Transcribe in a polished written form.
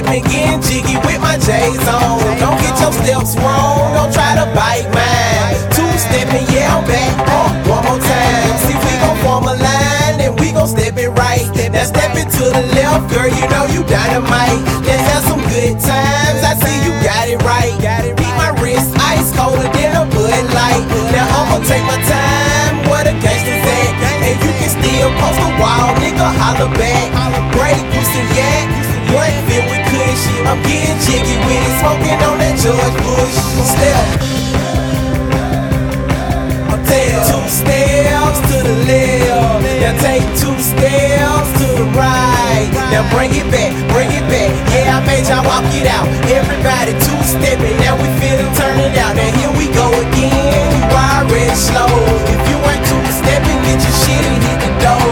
stepping, getting jiggy with my J's on. Don't get your steps wrong, don't try to bite mine. Two stepping, yeah, I'm back. One more time. See, we gon' form a line and we gon' step it right. Now step it to the left, girl, you know you dynamite. Let's have some good times, I see you got it right. Beat my wrist, ice colder than a Bud Light. Now I'ma take my time, where the gangsters at? And you can still post a wild nigga, holler back. Break, Houston, yak, blunt filled with kush. I'm getting jiggy with it, smoking on that George Bush. Step, two steps to the left. Now take two steps to the right. Now bring it back, yeah, I made y'all walk it out. Everybody two-stepping, now we finna turn it out. Now here we go again, you already slow. If you ain't two-stepping, get your shit and hit the door.